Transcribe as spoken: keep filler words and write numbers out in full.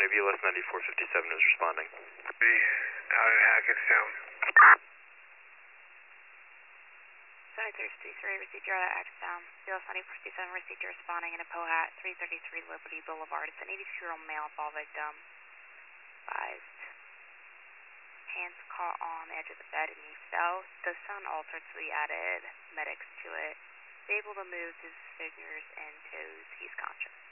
County, B L S ninety-four fifty-seven is responding. B, out in Hackettstown. seventy-three fifty-three, received your other Hackettstown. B L S ninety-four fifty-seven, received your responding in a Pohat, three thirty-three Liberty Boulevard. It's an eighty-two-year-old male fall victim. Advised. Hands caught on the edge of the bed and he fell. The sun altered, so we added medics to it. He's able to move his fingers and toes. He's conscious.